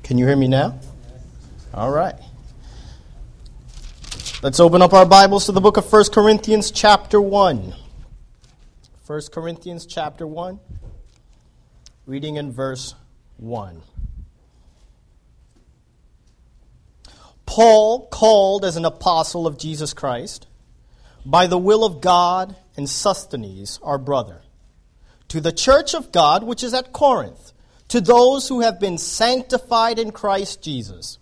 Can you hear me now? All right. Let's open up our Bibles to the book of 1 Corinthians chapter 1. 1 Corinthians chapter 1, reading in verse 1. Paul, called as an apostle of Jesus Christ, by the will of God, and Sosthenes, our brother, to the church of God which is at Corinth, to those who have been sanctified in Christ Jesus,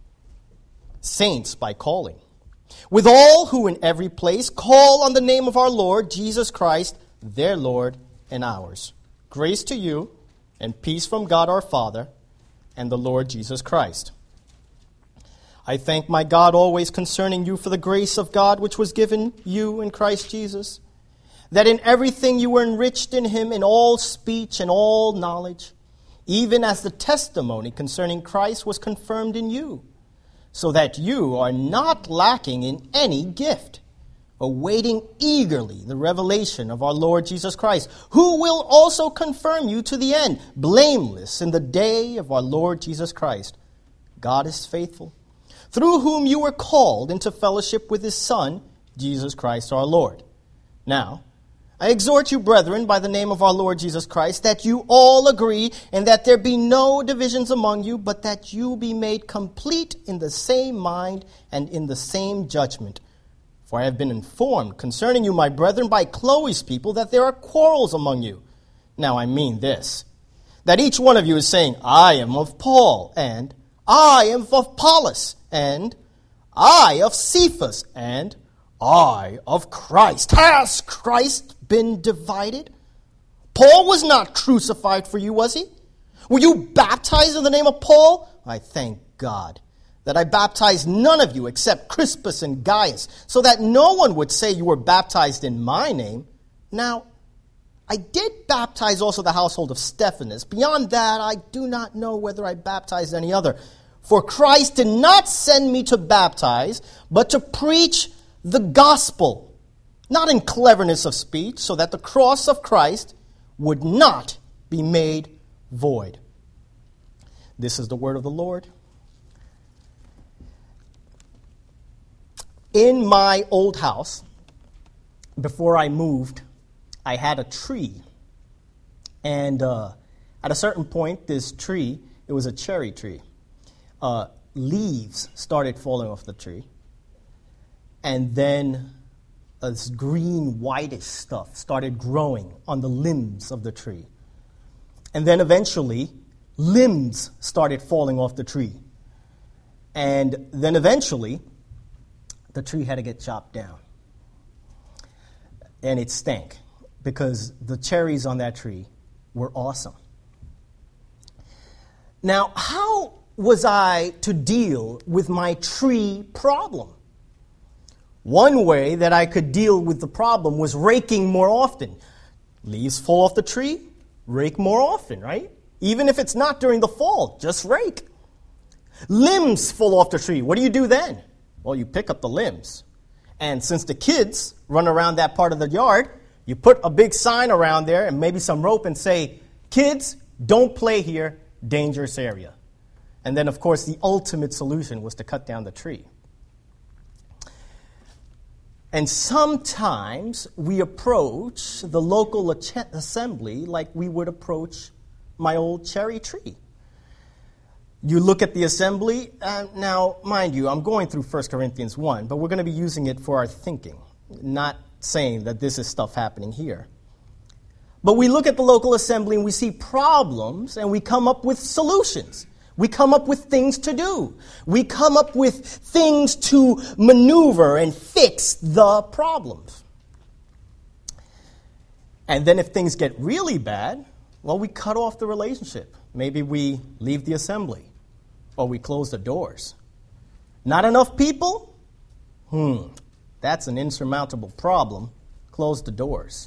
saints by calling, with all who in every place call on the name of our Lord Jesus Christ, their Lord and ours. Grace to you and peace from God our Father and the Lord Jesus Christ. I thank my God always concerning you for the grace of God which was given you in Christ Jesus, that in everything you were enriched in him in all speech and all knowledge, even as the testimony concerning Christ was confirmed in you, so that you are not lacking in any gift, awaiting eagerly the revelation of our Lord Jesus Christ, who will also confirm you to the end, blameless in the day of our Lord Jesus Christ. God is faithful, through whom you were called into fellowship with his Son, Jesus Christ our Lord. Now, I exhort you, brethren, by the name of our Lord Jesus Christ, that you all agree, and that there be no divisions among you, but that you be made complete in the same mind and in the same judgment. For I have been informed concerning you, my brethren, by Chloe's people, that there are quarrels among you. Now I mean this, that each one of you is saying, I am of Paul, and I am of Apollos, and I of Cephas, and I of Christ. Has Christ been divided? Paul was not crucified for you, was he? Were you baptized in the name of Paul? I thank God that I baptized none of you except Crispus and Gaius, so that no one would say you were baptized in my name. Now, I did baptize also the household of Stephanas. Beyond that, I do not know whether I baptized any other. For Christ did not send me to baptize, but to preach the gospel, not in cleverness of speech, so that the cross of Christ would not be made void. This is the word of the Lord. In my old house, before I moved, I had a tree. And at a certain point, this tree, it was a cherry tree. Leaves started falling off the tree. And then this green, whitish stuff started growing on the limbs of the tree. And then eventually, limbs started falling off the tree. And then eventually, the tree had to get chopped down. And it stank because the cherries on that tree were awesome. Now, how was I to deal with my tree problem? One way that I could deal with the problem was raking more often. Leaves fall off the tree, rake more often, right? Even if it's not during the fall, just rake. Limbs fall off the tree. What do you do then? Well, you pick up the limbs. And since the kids run around that part of the yard, you put a big sign around there and maybe some rope and say, kids, don't play here, dangerous area. And then, of course, the ultimate solution was to cut down the tree. And sometimes we approach the local assembly like we would approach my old cherry tree. You look at the assembly, now, mind you, I'm going through 1 Corinthians 1, but we're going to be using it for our thinking, not saying that this is stuff happening here. But we look at the local assembly and we see problems and we come up with solutions. We come up with things to do. We come up with things to maneuver and fix the problems. And then if things get really bad, well, we cut off the relationship. Maybe we leave the assembly or we close the doors. Not enough people? That's an insurmountable problem. Close the doors.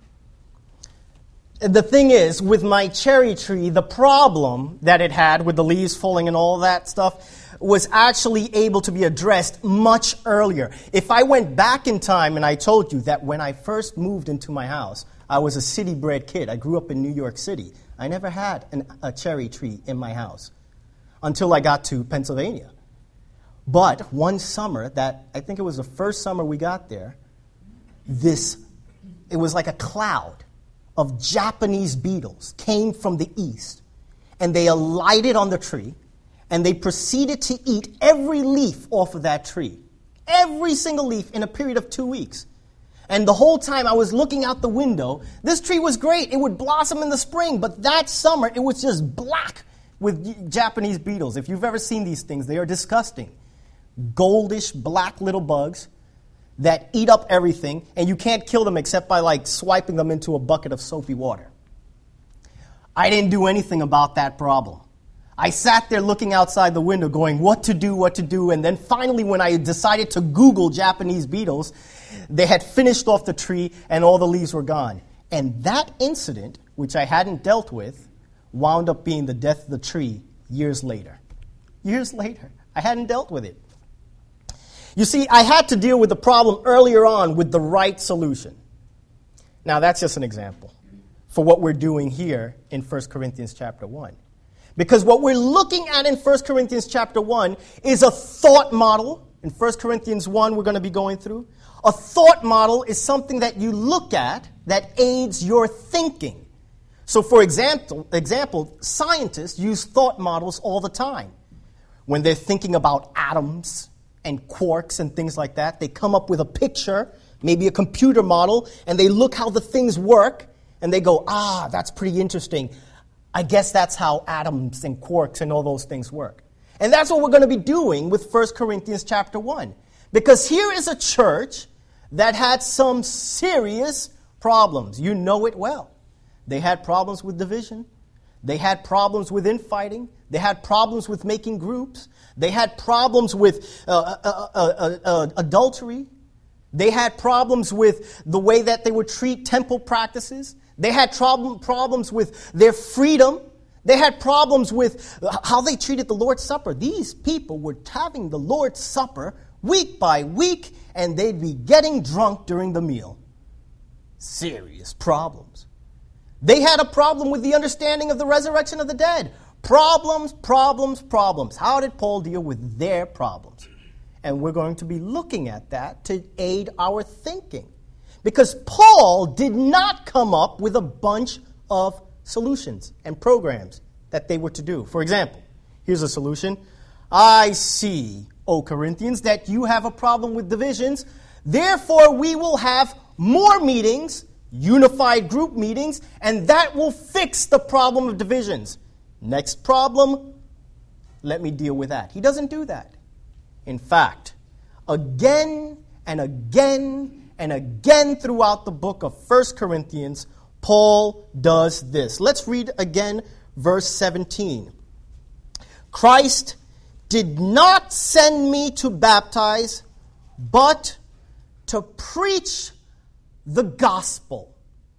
The thing is, with my cherry tree, the problem that it had with the leaves falling and all that stuff was actually able to be addressed much earlier. If I went back in time and I told you that when I first moved into my house, I was a city-bred kid. I grew up in New York City. I never had a cherry tree in my house. until I got to Pennsylvania. But one summer, I think it was the first summer we got there, it was like a cloud of Japanese beetles came from the east, and they alighted on the tree, and they proceeded to eat every leaf off of that tree. Every single leaf in a period of 2 weeks. And the whole time I was looking out the window, this tree was great. It would blossom in the spring, but that summer it was just black with Japanese beetles. If you've ever seen these things, they are disgusting. Goldish, black little bugs that eat up everything, and you can't kill them except by swiping them into a bucket of soapy water. I didn't do anything about that problem. I sat there looking outside the window going, what to do, and then finally when I decided to Google Japanese beetles, they had finished off the tree and all the leaves were gone. And that incident, which I hadn't dealt with, wound up being the death of the tree years later. Years later. I hadn't dealt with it. You see, I had to deal with the problem earlier on with the right solution. Now, that's just an example for what we're doing here in 1 Corinthians chapter 1. Because what we're looking at in 1 Corinthians chapter 1 is a thought model. In 1 Corinthians 1, we're going to be going through. A thought model is something that you look at that aids your thinking. So, for example, scientists use thought models all the time. When they're thinking about atoms and quarks and things like that, they come up with a picture, maybe a computer model, and they look how the things work, and they go, that's pretty interesting. I guess that's how atoms and quarks and all those things work. And that's what we're going to be doing with 1 Corinthians chapter 1. Because here is a church that had some serious problems. You know it well. They had problems with division. They had problems with infighting. They had problems with making groups. They had problems with adultery. They had problems with the way that they would treat temple practices. They had problems with their freedom. They had problems with how they treated the Lord's Supper. These people were having the Lord's Supper week by week, and they'd be getting drunk during the meal. Serious problems. They had a problem with the understanding of the resurrection of the dead. Problems, problems, problems. How did Paul deal with their problems? And we're going to be looking at that to aid our thinking. Because Paul did not come up with a bunch of solutions and programs that they were to do. For example, here's a solution. I see, O Corinthians, that you have a problem with divisions. Therefore, we will have more meetings, unified group meetings, and that will fix the problem of divisions. Next problem, let me deal with that. He doesn't do that. In fact, again and again and again throughout the book of 1 Corinthians, Paul does this. Let's read again verse 17. Christ did not send me to baptize, but to preach the gospel.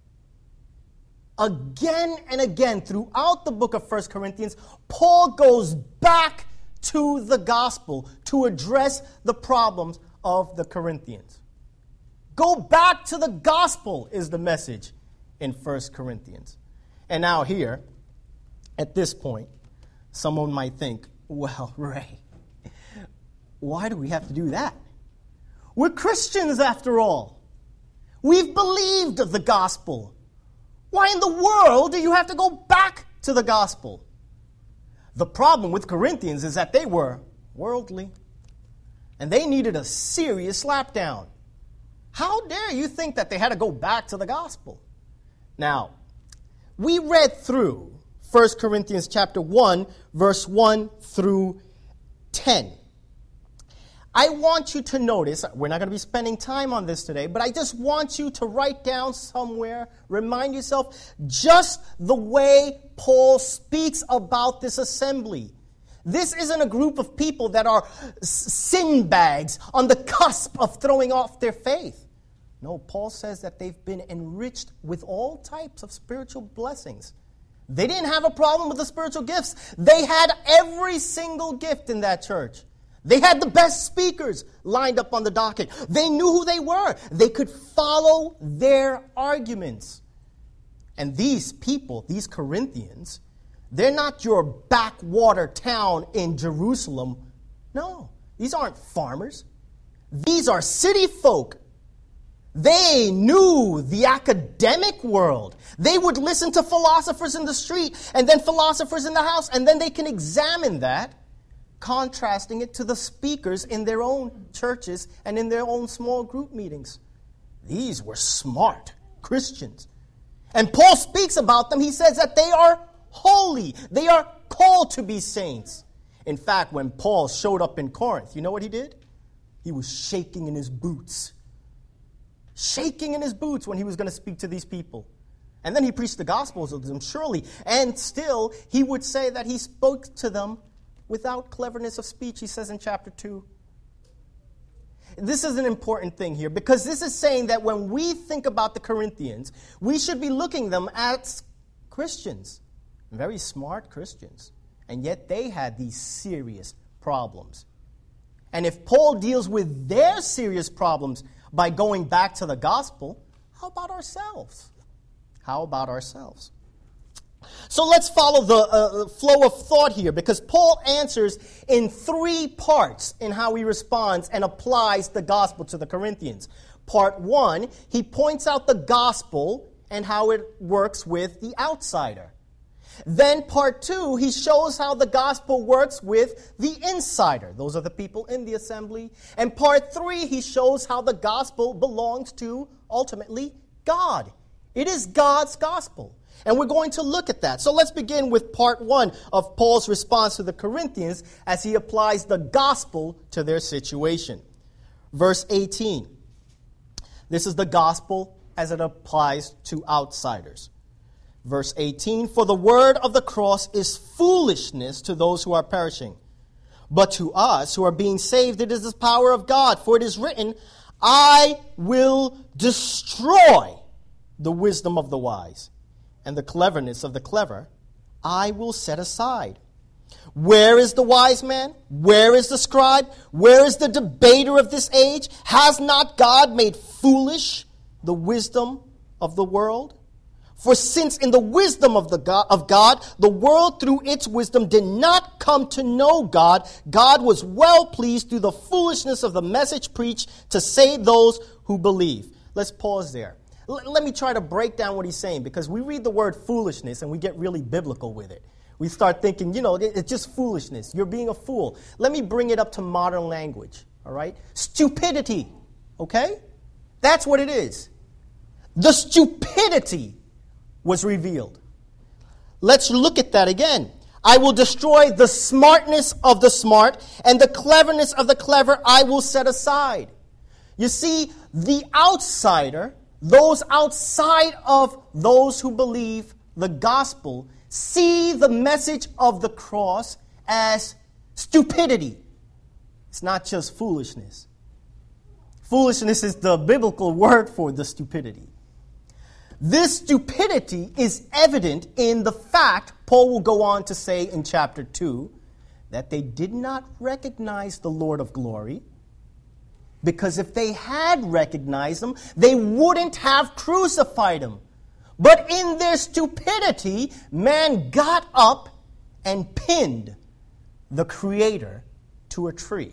Again and again throughout the book of 1 Corinthians, Paul goes back to the gospel to address the problems of the Corinthians. Go back to the gospel is the message in 1 Corinthians. And now here, at this point, someone might think, well, Ray, why do we have to do that? We're Christians after all. We've believed the gospel. Why in the world do you have to go back to the gospel? The problem with Corinthians is that they were worldly, and they needed a serious slapdown. How dare you think that they had to go back to the gospel? Now, we read through 1 Corinthians chapter 1, verse 1 through 10. I want you to notice, we're not going to be spending time on this today, but I just want you to write down somewhere, remind yourself, just the way Paul speaks about this assembly. This isn't a group of people that are sin bags on the cusp of throwing off their faith. No, Paul says that they've been enriched with all types of spiritual blessings. They didn't have a problem with the spiritual gifts. They had every single gift in that church. They had the best speakers lined up on the docket. They knew who they were. They could follow their arguments. And these people, these Corinthians, They're not your backwater town in Jerusalem. No, these aren't farmers. These are city folk. They knew the academic world. They would listen to philosophers in the street and then philosophers in the house, and then they can examine that, contrasting it to the speakers in their own churches and in their own small group meetings. These were smart Christians. And Paul speaks about them. He says that they are holy. They are called to be saints. In fact, when Paul showed up in Corinth, you know what he did? He was shaking in his boots. Shaking in his boots when he was going to speak to these people. And then he preached the gospel to them, surely. And still, he would say that he spoke to them without cleverness of speech, he says in chapter 2. This is an important thing here, because this is saying that when we think about the Corinthians, we should be looking them at Christians, very smart Christians. And yet they had these serious problems. And if Paul deals with their serious problems by going back to the gospel, how about ourselves? How about ourselves? So let's follow the flow of thought here, because Paul answers in 3 parts in how he responds and applies the gospel to the Corinthians. Part 1, he points out the gospel and how it works with the outsider. Then part 2, he shows how the gospel works with the insider. Those are the people in the assembly. And part 3, he shows how the gospel belongs to, ultimately, God. It is God's gospel. And we're going to look at that. So let's begin with part 1 of Paul's response to the Corinthians as he applies the gospel to their situation. Verse 18. This is the gospel as it applies to outsiders. Verse 18, for the word of the cross is foolishness to those who are perishing. But to us who are being saved, it is the power of God. For it is written, I will destroy the wisdom of the wise, and the cleverness of the clever I will set aside. Where is the wise man? Where is the scribe? Where is the debater of this age? Has not God made foolish the wisdom of the world? For since in the wisdom of God, the world through its wisdom did not come to know God, God was well pleased through the foolishness of the message preached to save those who believe. Let's pause there. Let me try to break down what he's saying, because we read the word foolishness and we get really biblical with it. We start thinking, it's just foolishness. You're being a fool. Let me bring it up to modern language, all right? Stupidity, okay? That's what it is. The stupidity was revealed. Let's look at that again. I will destroy the smartness of the smart, and the cleverness of the clever I will set aside. You see, the outsider, those outside of those who believe the gospel, see the message of the cross as stupidity. It's not just foolishness. Foolishness is the biblical word for the stupidity. This stupidity is evident in the fact, Paul will go on to say in chapter 2, that they did not recognize the Lord of glory, because if they had recognized him, they wouldn't have crucified him. But in their stupidity, man got up and pinned the Creator to a tree.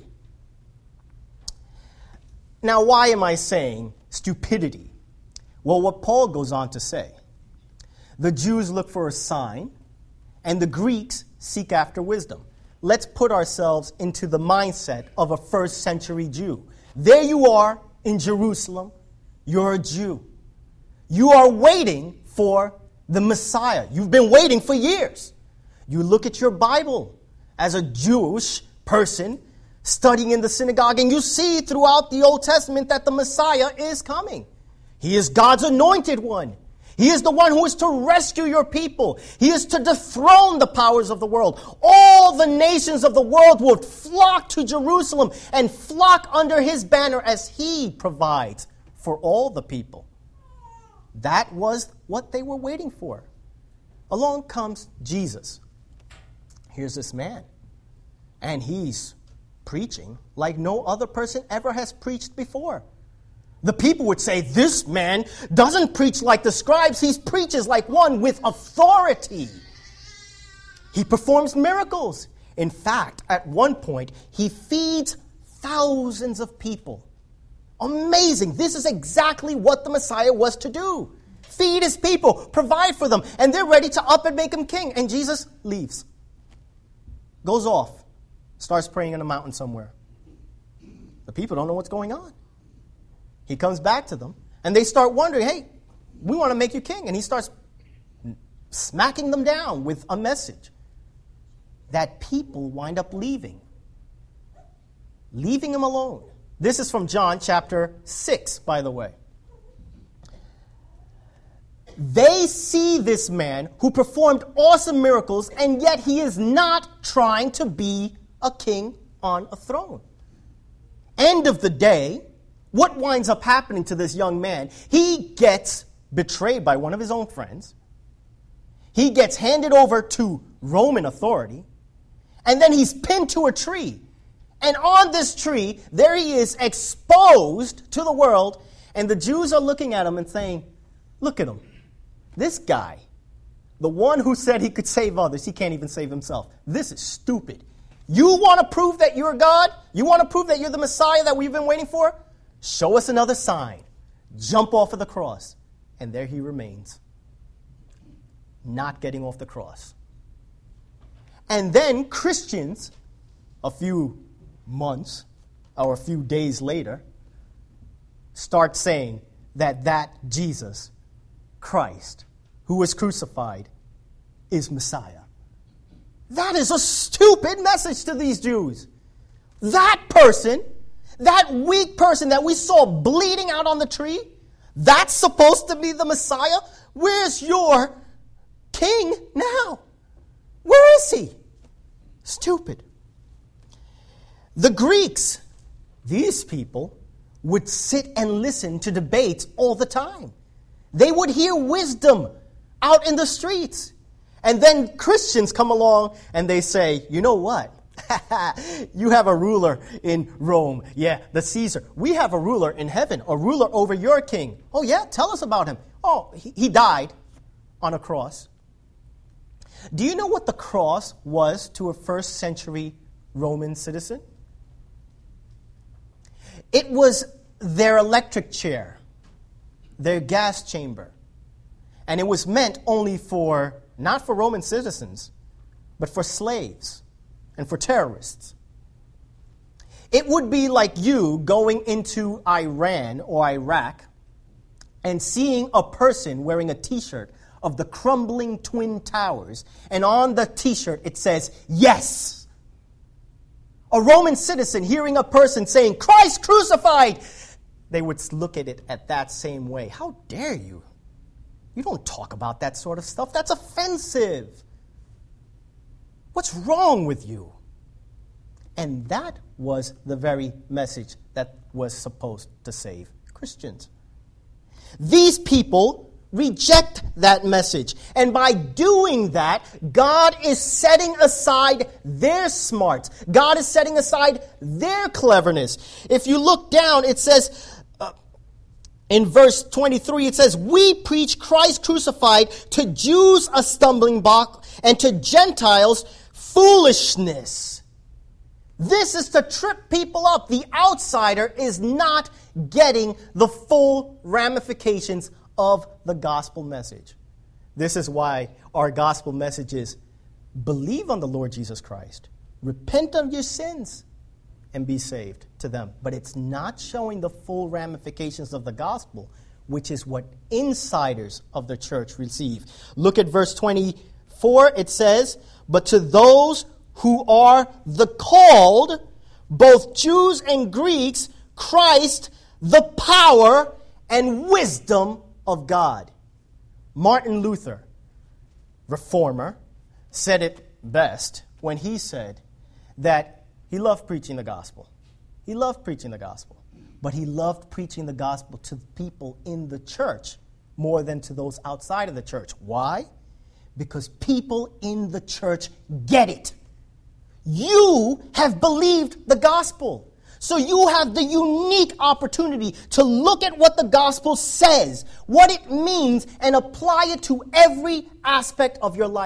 Now, why am I saying stupidity? Well, what Paul goes on to say, the Jews look for a sign, and the Greeks seek after wisdom. Let's put ourselves into the mindset of a first century Jew. There you are in Jerusalem. You're a Jew. You are waiting for the Messiah. You've been waiting for years. You look at your Bible as a Jewish person studying in the synagogue, and you see throughout the Old Testament that the Messiah is coming. He is God's anointed one. He is the one who is to rescue your people. He is to dethrone the powers of the world. All the nations of the world will flock to Jerusalem and flock under his banner as he provides for all the people. That was what they were waiting for. Along comes Jesus. Here's this man. And he's preaching like no other person ever has preached before. The people would say, this man doesn't preach like the scribes. He preaches like one with authority. He performs miracles. In fact, at one point, he feeds thousands of people. Amazing. This is exactly what the Messiah was to do. Feed his people, provide for them, and they're ready to up and make him king. And Jesus leaves. Goes off. Starts praying in a mountain somewhere. The people don't know what's going on. He comes back to them, and they start wondering, hey, we want to make you king. And he starts smacking them down with a message that people wind up leaving him alone. This is from John chapter 6, by the way. They see this man who performed awesome miracles, and yet he is not trying to be a king on a throne. End of the day, what winds up happening to this young man? He gets betrayed by one of his own friends. He gets handed over to Roman authority. And then he's pinned to a tree. And on this tree, there he is exposed to the world. And the Jews are looking at him and saying, look at him. This guy, the one who said he could save others, he can't even save himself. This is stupid. You want to prove that you're God? You want to prove that you're the Messiah that we've been waiting for? Show us another sign. Jump off of the cross. And there he remains, not getting off the cross. And then Christians, a few months or a few days later, start saying that Jesus Christ, who was crucified, is Messiah. That is a stupid message to these Jews. That person, that weak person that we saw bleeding out on the tree, that's supposed to be the Messiah? Where's your king now? Where is he? Stupid. The Greeks, these people, would sit and listen to debates all the time. They would hear wisdom out in the streets. And then Christians come along and they say, you know what? You have a ruler in Rome. Yeah, the Caesar. We have a ruler in heaven, a ruler over your king. Oh yeah, tell us about him. Oh, he died on a cross. Do you know what the cross was to a first century Roman citizen? It was their electric chair, their gas chamber. And it was meant only for, not for Roman citizens, but for slaves and for terrorists. It would be like you going into Iran or Iraq and seeing a person wearing a t-shirt of the crumbling Twin Towers, and on the t-shirt it says, yes. A Roman citizen hearing a person saying, Christ crucified, they would look at it at that same way. How dare you? You don't talk about that sort of stuff. That's offensive. What's wrong with you? And that was the very message that was supposed to save Christians. These people reject that message. And by doing that, God is setting aside their smarts. God is setting aside their cleverness. If you look down, it says, in verse 23, it says, we preach Christ crucified, to Jews a stumbling block, and to Gentiles foolishness. This is to trip people up. The outsider is not getting the full ramifications of the gospel message. This is why our gospel message is believe on the Lord Jesus Christ, repent of your sins, and be saved to them. But it's not showing the full ramifications of the gospel, which is what insiders of the church receive. Look at verse 24. It says, but to those who are the called, both Jews and Greeks, Christ, the power and wisdom of God. Martin Luther, reformer, said it best when he said that he loved preaching the gospel. He loved preaching the gospel. But he loved preaching the gospel to people in the church more than to those outside of the church. Why? Because people in the church get it. You have believed the gospel. So you have the unique opportunity to look at what the gospel says, what it means, and apply it to every aspect of your life.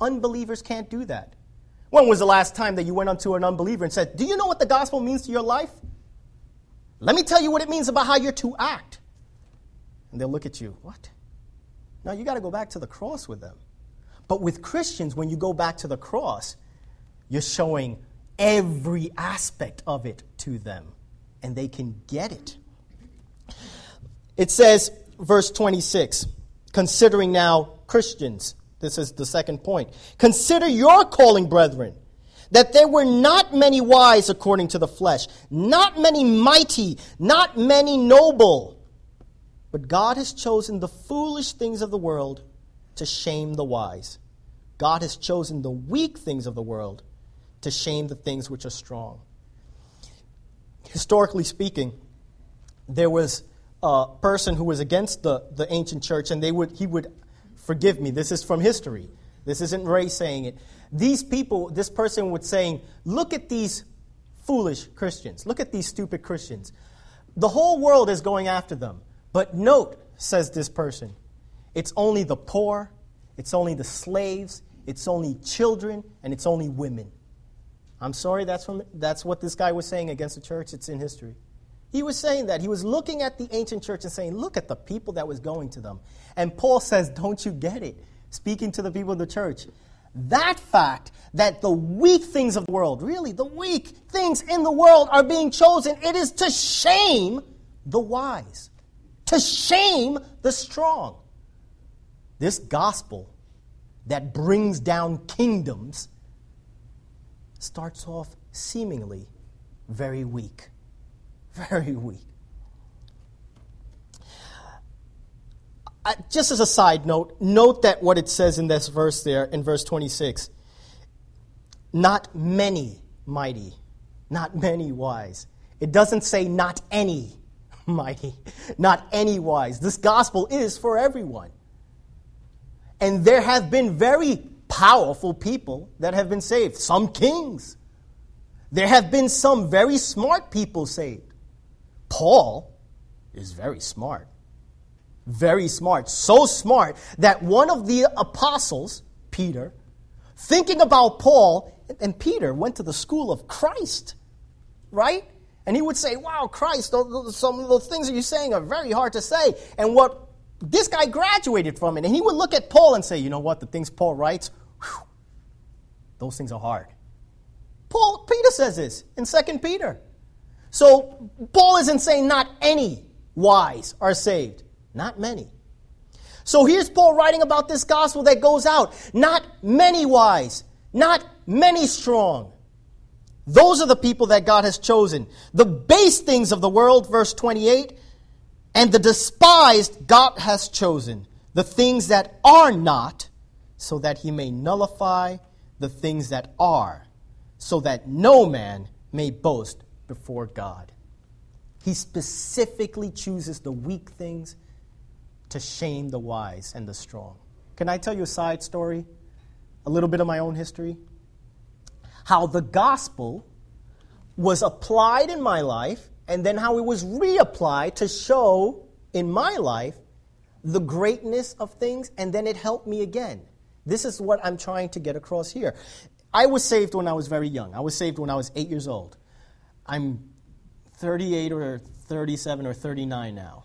Unbelievers can't do that. When was the last time that you went unto an unbeliever and said, do you know what the gospel means to your life? Let me tell you what it means about how you're to act. And they'll look at you, what? No, you got to go back to the cross with them. But with Christians, when you go back to the cross, you're showing every aspect of it to them, and they can get it. It says, verse 26, considering now Christians, this is the second point. Consider your calling, brethren, that there were not many wise according to the flesh, not many mighty, not many noble. But God has chosen the foolish things of the world to shame the wise. God has chosen the weak things of the world to shame the things which are strong. Historically speaking, there was a person who was against the ancient church, and he would forgive me. This is from history. This isn't Ray saying it. These people, this person would saying, look at these foolish Christians. Look at these stupid Christians. The whole world is going after them. But note, says this person, it's only the poor, it's only the slaves, it's only children, and it's only women. I'm sorry, that's what this guy was saying against the church. It's in history. He was saying that. He was looking at the ancient church and saying, look at the people that was going to them. And Paul says, don't you get it? Speaking to the people of the church. That fact that the weak things of the world, really the weak things in the world are being chosen, it is to shame the wise. To shame the strong. This gospel that brings down kingdoms starts off seemingly very weak. Very weak. Just as a side note, note that what it says in this verse there, in verse 26, not many mighty, not many wise. It doesn't say not any mighty, not any wise. This gospel is for everyone. And there have been very powerful people that have been saved. Some kings. There have been some very smart people saved. Paul is very smart. Very smart. So smart that one of the apostles, Peter, thinking about Paul, and Peter went to the school of Christ, right? And he would say, wow, Christ, some of those things that you're saying are very hard to say. And what this guy graduated from it. And he would look at Paul and say, you know what, the things Paul writes, whew, those things are hard. Peter says this in 2 Peter. So Paul isn't saying not any wise are saved. Not many. So here's Paul writing about this gospel that goes out. Not many wise. Not many strong. Those are the people that God has chosen. The base things of the world, verse 28, and the despised God has chosen. The things that are not, so that he may nullify the things that are, so that no man may boast before God. He specifically chooses the weak things to shame the wise and the strong. Can I tell you a side story? A little bit of my own history? How the gospel was applied in my life, and then how it was reapplied to show in my life the greatness of things, and then it helped me again. This is what I'm trying to get across here. I was saved when I was very young. I was saved when I was 8 years old. I'm 38 or 37 or 39 now.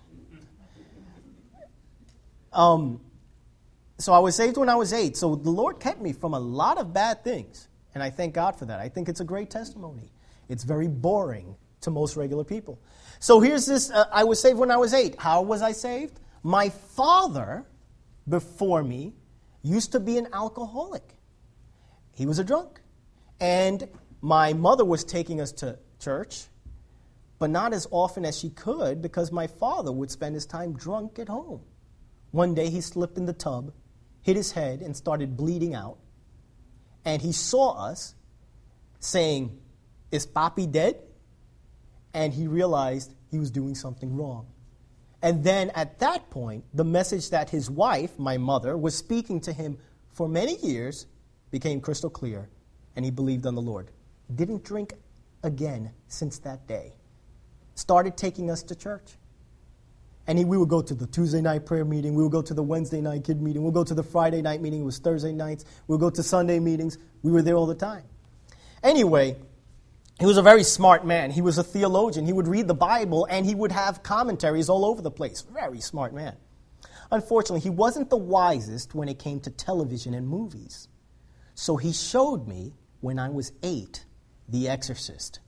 So I was saved when I was 8. So the Lord kept me from a lot of bad things. And I thank God for that. I think it's a great testimony. It's very boring to most regular people. So here's this. I was saved when I was 8. How was I saved? My father, before me, used to be an alcoholic. He was a drunk. And my mother was taking us to church, but not as often as she could because my father would spend his time drunk at home. One day he slipped in the tub, hit his head, and started bleeding out. And he saw us saying, "Is Papi dead?" And he realized he was doing something wrong. And then at that point, the message that his wife, my mother, was speaking to him for many years became crystal clear, and he believed on the Lord. Didn't drink again since that day. Started taking us to church. And we would go to the Tuesday night prayer meeting. We would go to the Wednesday night kid meeting. We'll go to the Friday night meeting. It was Thursday nights. We'll go to Sunday meetings. We were there all the time. Anyway, he was a very smart man. He was a theologian. He would read the Bible, and he would have commentaries all over the place. Very smart man. Unfortunately, he wasn't the wisest when it came to television and movies. So he showed me, when I was 8, The Exorcist.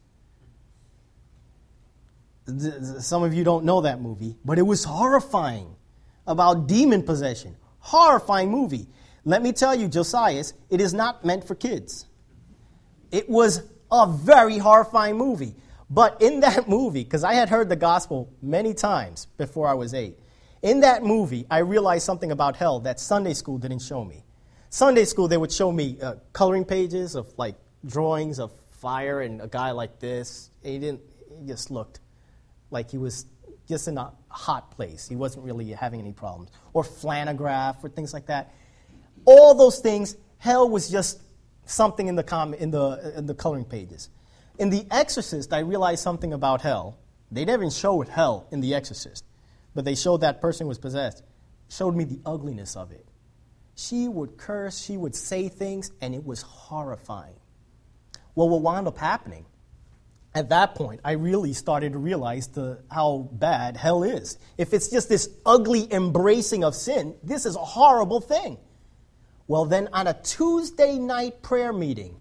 Some of you don't know that movie, but it was horrifying, about demon possession. Horrifying movie. Let me tell you, Josias, it is not meant for kids. It was a very horrifying movie. But in that movie, because I had heard the gospel many times before I was 8, in that movie, I realized something about hell that Sunday school didn't show me. Sunday school, they would show me coloring pages of like drawings of fire and a guy like this. He just looked like he was just in a hot place. He wasn't really having any problems. Or flannograph or things like that. All those things, hell was just something in the coloring pages. In The Exorcist, I realized something about hell. They didn't show hell in The Exorcist, but they showed that person was possessed. Showed me the ugliness of it. She would curse, she would say things, and it was horrifying. Well, what wound up happening, at that point, I really started to realize how bad hell is. If it's just this ugly embracing of sin, this is a horrible thing. Well, then on a Tuesday night prayer meeting,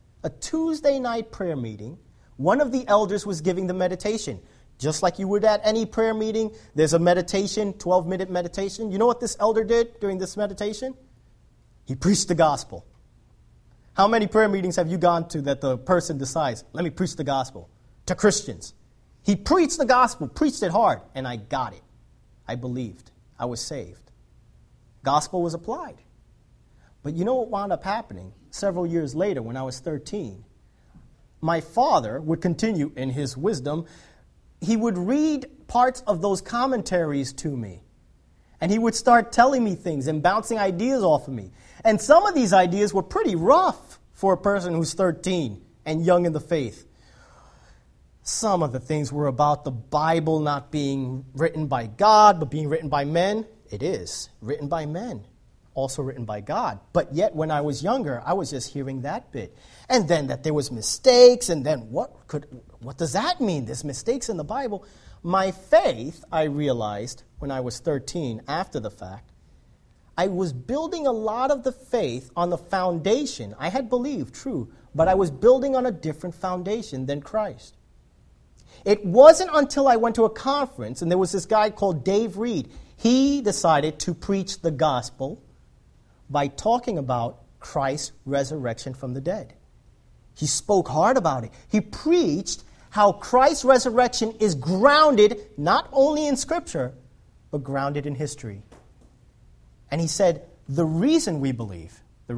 one of the elders was giving the meditation. Just like you would at any prayer meeting, there's a meditation, 12-minute meditation. You know what this elder did during this meditation? He preached the gospel. How many prayer meetings have you gone to that the person decides, let me preach the gospel to Christians? He preached the gospel, preached it hard, and I got it. I believed. I was saved. Gospel was applied. But you know what wound up happening? Several years later, when I was 13, my father would continue in his wisdom. He would read parts of those commentaries to me. And he would start telling me things and bouncing ideas off of me. And some of these ideas were pretty rough for a person who's 13 and young in the faith. Some of the things were about the Bible not being written by God, but being written by men. It is written by men, also written by God. But yet, when I was younger, I was just hearing that bit. And then that there was mistakes, and then what does that mean? There's mistakes in the Bible. My faith, I realized when I was 13, after the fact, I was building a lot of the faith on the foundation. I had believed, true, but I was building on a different foundation than Christ. It wasn't until I went to a conference, and there was this guy called Dave Reed. He decided to preach the gospel by talking about Christ's resurrection from the dead. He spoke hard about it. He preached how Christ's resurrection is grounded not only in Scripture, but grounded in history. And he said, the reason we believe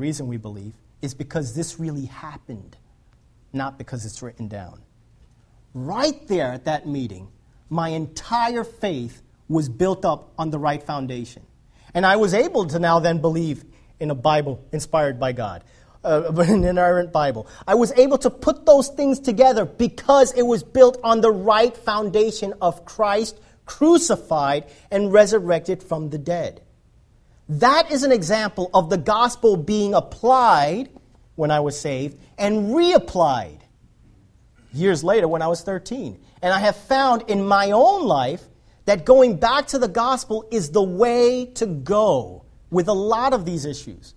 is because this really happened, not because it's written down. Right there at that meeting, my entire faith was built up on the right foundation. And I was able to now then believe in a Bible inspired by God. An inerrant Bible. I was able to put those things together because it was built on the right foundation of Christ crucified and resurrected from the dead. That is an example of the gospel being applied when I was saved and reapplied years later when I was 13. And I have found in my own life that going back to the gospel is the way to go with a lot of these issues.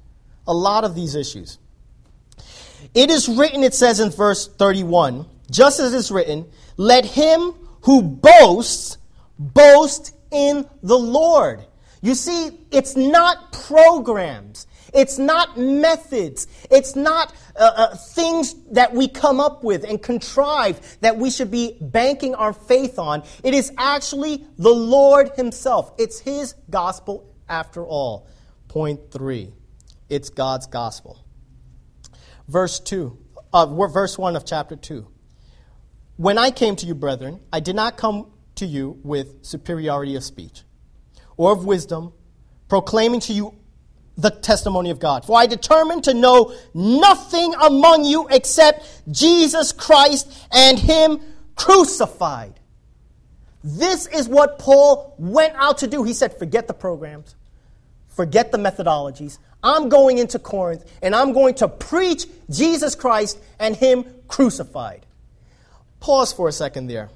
It is written, it says in verse 31, just as it's written, let him who boasts, boast in the Lord. You see, it's not programs. It's not methods. It's not things that we come up with and contrive that we should be banking our faith on. It is actually the Lord himself. It's his gospel after all. Point 3. It's God's gospel. Verse 1 of chapter 2. When I came to you, brethren, I did not come to you with superiority of speech or of wisdom, proclaiming to you the testimony of God. For I determined to know nothing among you except Jesus Christ and him crucified. This is what Paul went out to do. He said, forget the programs. Forget the methodologies. I'm going into Corinth, and I'm going to preach Jesus Christ and Him crucified. Pause for a second there.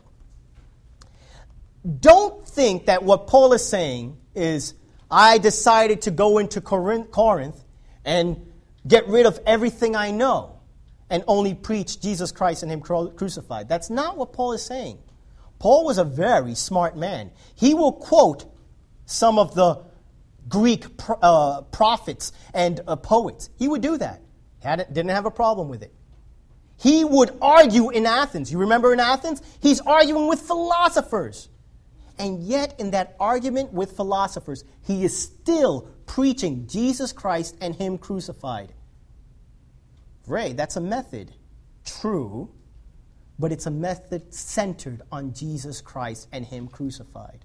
Don't think that what Paul is saying is, I decided to go into Corinth and get rid of everything I know and only preach Jesus Christ and Him crucified. That's not what Paul is saying. Paul was a very smart man. He will quote some of the Greek prophets and poets. He would do that. Didn't have a problem with it. He would argue in Athens. You remember in Athens? He's arguing with philosophers. And yet in that argument with philosophers, he is still preaching Jesus Christ and Him crucified. Ray, that's a method. True. But it's a method centered on Jesus Christ and Him crucified.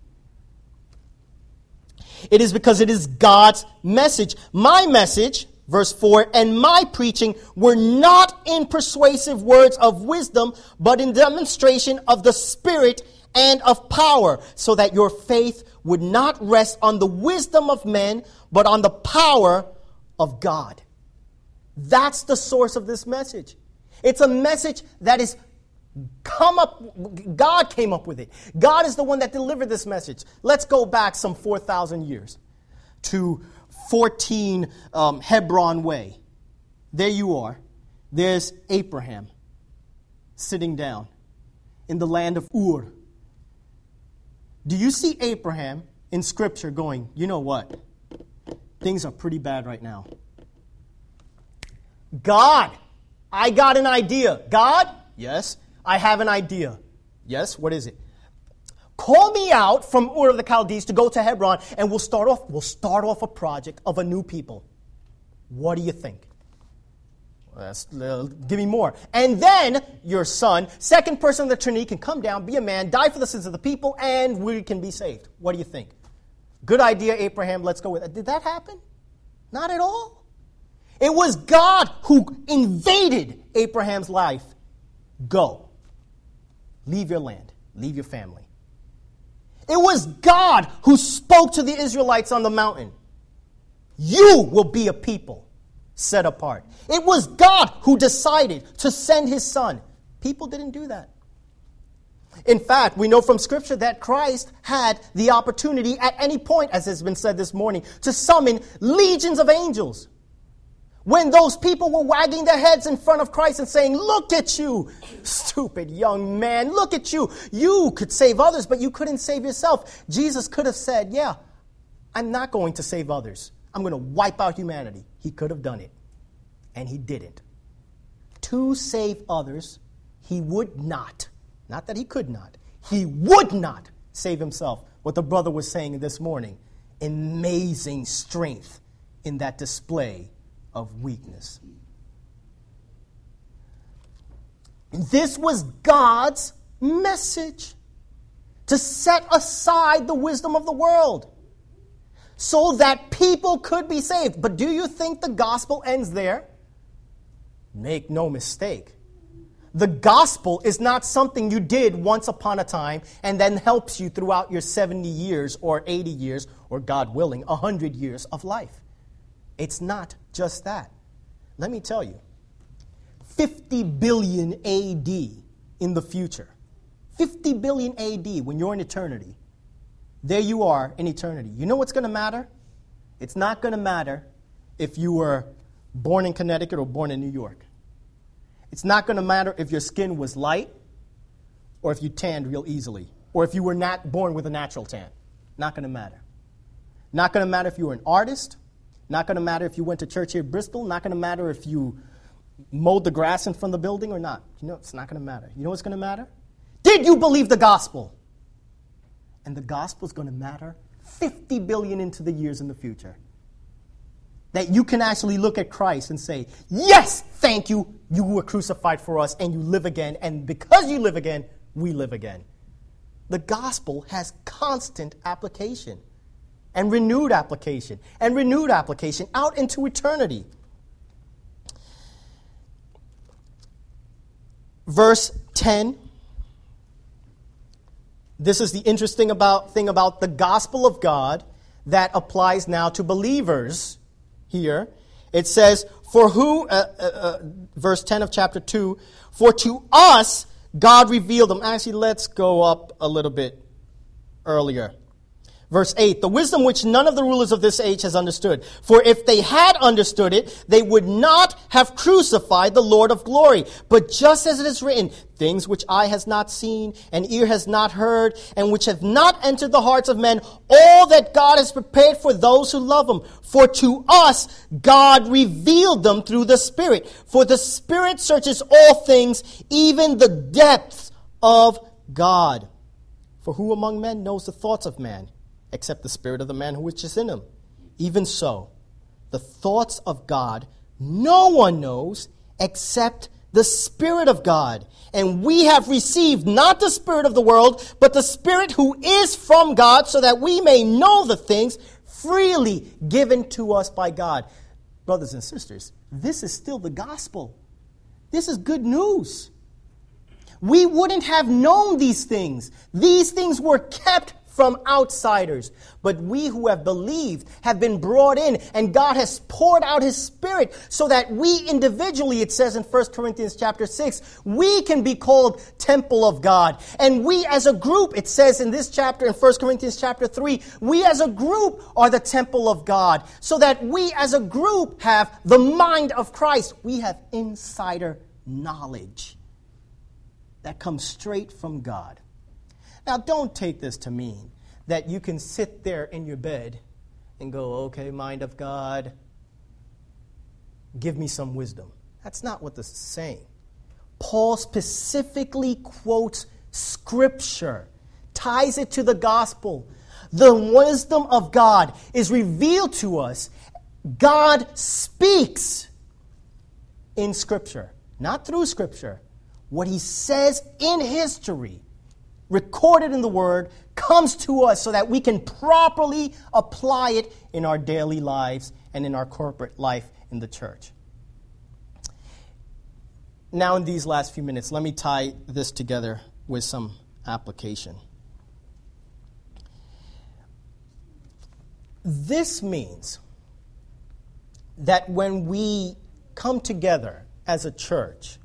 It is because it is God's message. My message, verse 4, and my preaching were not in persuasive words of wisdom, but in demonstration of the Spirit and of power, so that your faith would not rest on the wisdom of men, but on the power of God. That's the source of this message. It's a message that is God came up with it. God is the one that delivered this message. Let's go back some 4,000 years to 14 Hebron Way. There you are. There's Abraham sitting down in the land of Ur. Do you see Abraham in Scripture going, you know what? Things are pretty bad right now. God, I got an idea. God? Yes. I have an idea. Yes, what is it? Call me out from Ur of the Chaldees to go to Hebron, and we'll start off a project of a new people. What do you think? Give me more. And then your son, second person of the Trinity, can come down, be a man, die for the sins of the people, and we can be saved. What do you think? Good idea, Abraham. Let's go with it. Did that happen? Not at all. It was God who invaded Abraham's life. Go. Leave your land. Leave your family. It was God who spoke to the Israelites on the mountain. You will be a people set apart. It was God who decided to send His Son. People didn't do that. In fact, we know from Scripture that Christ had the opportunity at any point, as has been said this morning, to summon legions of angels. When those people were wagging their heads in front of Christ and saying, look at you, stupid young man, look at you. You could save others, but you couldn't save yourself. Jesus could have said, yeah, I'm not going to save others. I'm going to wipe out humanity. He could have done it, and He didn't. To save others, He would not. Not that He could not. He would not save Himself. What the brother was saying this morning, amazing strength in that display of weakness. This was God's message, to set aside the wisdom of the world so that people could be saved. But do you think the gospel ends there? Make no mistake. The gospel is not something you did once upon a time and then helps you throughout your 70 years or 80 years or, God willing, 100 years of life. It's not just that. Let me tell you, 50 billion AD in the future, 50 billion AD when you're in eternity, there you are in eternity. You know what's going to matter? It's not going to matter if you were born in Connecticut or born in New York. It's not going to matter if your skin was light or if you tanned real easily or if you were not born with a natural tan. Not going to matter. Not going to matter if you were an artist. Not going to matter if you went to church here in Bristol. Not going to matter if you mowed the grass in front of the building or not. You know, it's not going to matter. You know what's going to matter? Did you believe the gospel? And the gospel is going to matter 50 billion into the years in the future. That you can actually look at Christ and say, yes, thank you. You were crucified for us and you live again. And because you live again, we live again. The gospel has constant application. And renewed application out into eternity. Verse 10. This is the interesting thing about the gospel of God that applies now to believers here. It says, verse 10 of chapter 2, for to us God revealed them. Actually, let's go up a little bit earlier. Verse 8, the wisdom which none of the rulers of this age has understood. For if they had understood it, they would not have crucified the Lord of glory. But just as it is written, things which eye has not seen, and ear has not heard, and which have not entered the hearts of men, all that God has prepared for those who love him. For to us God revealed them through the Spirit. For the Spirit searches all things, even the depths of God. For who among men knows the thoughts of man, except the spirit of the man which is in him? Even so, the thoughts of God no one knows except the Spirit of God. And we have received not the spirit of the world, but the Spirit who is from God, so that we may know the things freely given to us by God. Brothers and sisters, this is still the gospel. This is good news. We wouldn't have known these things. These things were kept from outsiders. But we who have believed have been brought in, and God has poured out his Spirit so that we individually, it says in 1 Corinthians chapter 6, we can be called temple of God. And we as a group, it says in this chapter, in 1 Corinthians chapter 3, we as a group are the temple of God, so that we as a group have the mind of Christ. We have insider knowledge that comes straight from God. Now, don't take this to mean that you can sit there in your bed and go, okay, mind of God, give me some wisdom. That's not what this is saying. Paul specifically quotes Scripture, ties it to the gospel. The wisdom of God is revealed to us. God speaks in Scripture, not through Scripture. What he says in history, recorded in the Word, comes to us so that we can properly apply it in our daily lives and in our corporate life in the church. Now, in these last few minutes, let me tie this together with some application. This means that when we come together as a church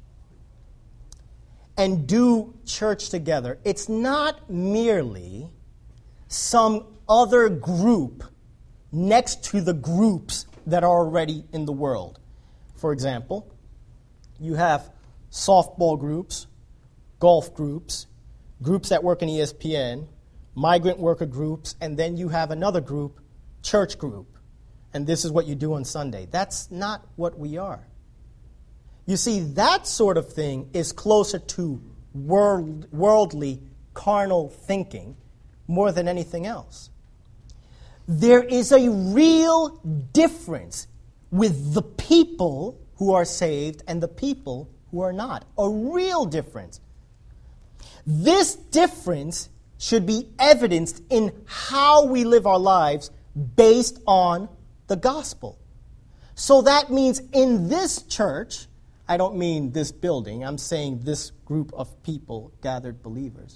and do church together, it's not merely some other group next to the groups that are already in the world. For example, you have softball groups, golf groups, groups that work in ESPN, migrant worker groups, and then you have another group, church group. And this is what you do on Sunday. That's not what we are. You see, that sort of thing is closer to worldly, carnal thinking more than anything else. There is a real difference with the people who are saved and the people who are not. A real difference. This difference should be evidenced in how we live our lives based on the gospel. So that means in this church, I don't mean this building, I'm saying this group of people, gathered believers,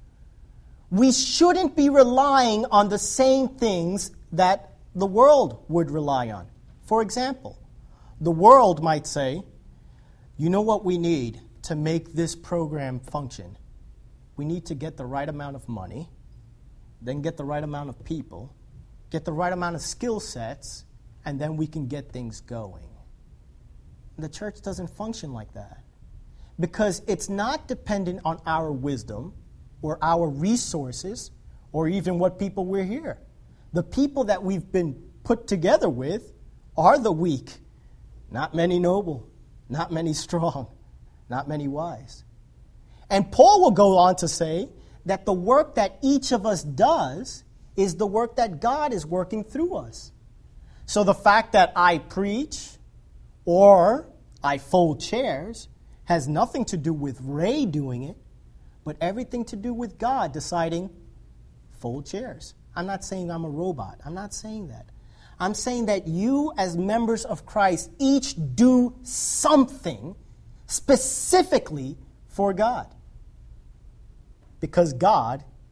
we shouldn't be relying on the same things that the world would rely on. For example, the world might say, you know what we need to make this program function? We need to get the right amount of money, then get the right amount of people, get the right amount of skill sets, and then we can get things going. The church doesn't function like that, because it's not dependent on our wisdom or our resources or even what people we're here. The people that we've been put together with are the weak, not many noble, not many strong, not many wise. And Paul will go on to say that the work that each of us does is the work that God is working through us. So the fact that I preach or I fold chairs has nothing to do with Ray doing it, but everything to do with God deciding, fold chairs. I'm not saying I'm a robot. I'm not saying that. I'm saying that you as members of Christ each do something specifically for God, because God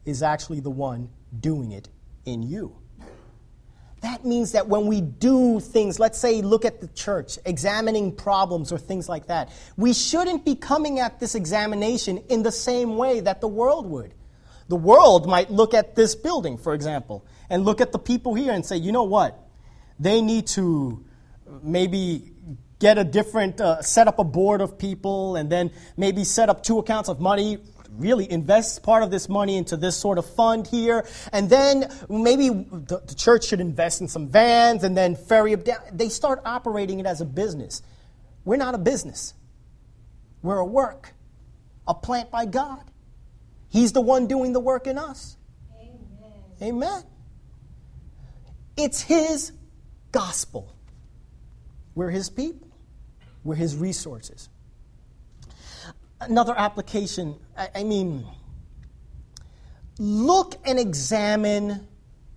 is actually the one doing it in you. That means that when we do things, let's say look at the church, examining problems or things like that, we shouldn't be coming at this examination in the same way that the world would. The world might look at this building, for example, and look at the people here and say, you know what? They need to maybe get a different, set up a board of people and then maybe set up 2 accounts of money, really invest part of this money into this sort of fund here, and then maybe the church should invest in some vans and then ferry them down. They start operating it as a business. We're not a business. We're a work, a plant by God. He's the one doing the work in us. Amen. Amen. It's His gospel. We're His people. We're His resources. Another application, look and examine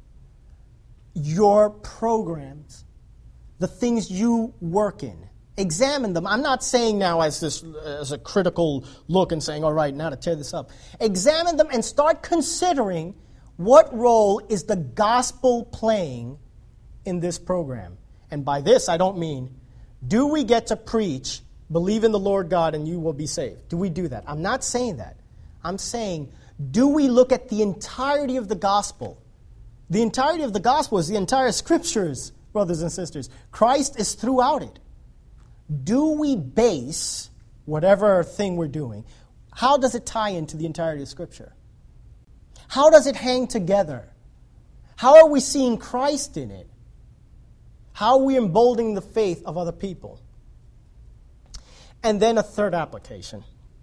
your programs, the things you work in. Examine them. I'm not saying now as a critical look and saying, all right, now to tear this up. Examine them and start considering what role is the gospel playing in this program. And by this, I don't mean, do we get to preach, believe in the Lord God and you will be saved? Do we do that? I'm not saying that. I'm saying, do we look at the entirety of the gospel? The entirety of the gospel is the entire scriptures, brothers and sisters. Christ is throughout it. Do we base whatever thing we're doing, how does it tie into the entirety of Scripture? How does it hang together? How are we seeing Christ in it? How are we emboldening the faith of other people? And then a third application.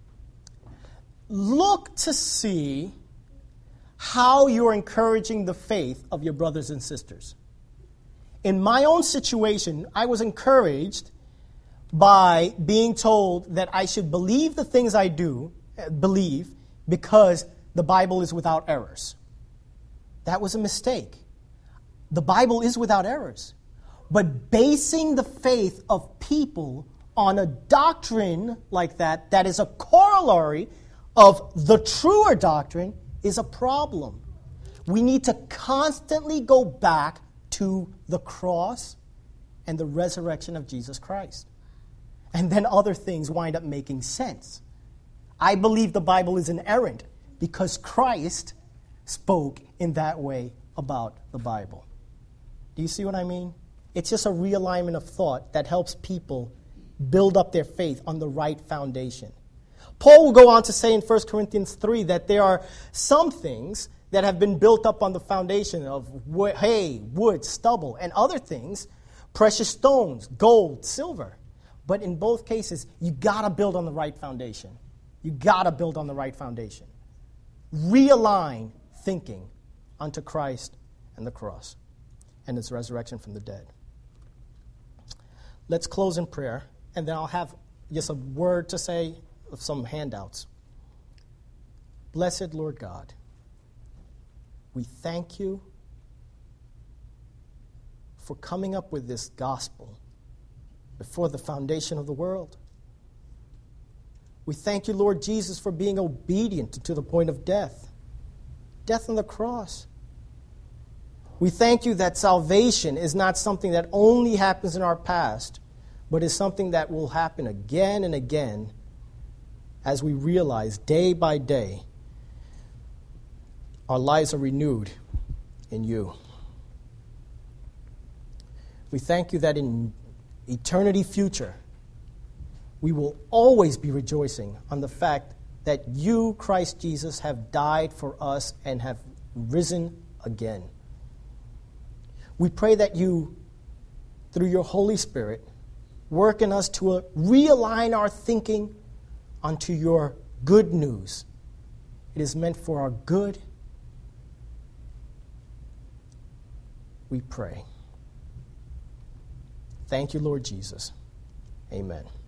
Look to see how you're encouraging the faith of your brothers and sisters. In my own situation, I was encouraged by being told that I should believe the things I believe because the Bible is without errors. That was a mistake. The Bible is without errors. But basing the faith of people on a doctrine like that, that is a corollary of the truer doctrine, is a problem. We need to constantly go back to the cross and the resurrection of Jesus Christ. And then other things wind up making sense. I believe the Bible is inerrant because Christ spoke in that way about the Bible. Do you see what I mean? It's just a realignment of thought that helps people build up their faith on the right foundation. Paul will go on to say in 1 Corinthians 3 that there are some things that have been built up on the foundation of hay, wood, stubble, and other things, precious stones, gold, silver. But in both cases, you got to build on the right foundation. You got to build on the right foundation. Realign thinking unto Christ and the cross and His resurrection from the dead. Let's close in prayer, and then I'll have just a word to say of some handouts. Blessed Lord God, we thank You for coming up with this gospel before the foundation of the world. We thank You, Lord Jesus, for being obedient to the point of death on the cross. We thank You that salvation is not something that only happens in our past, but is something that will happen again and again as we realize day by day our lives are renewed in You. We thank You that in eternity future, we will always be rejoicing on the fact that You, Christ Jesus, have died for us and have risen again. We pray that You, through Your Holy Spirit, work in us to realign our thinking unto Your good news. It is meant for our good. We pray. Thank You, Lord Jesus. Amen.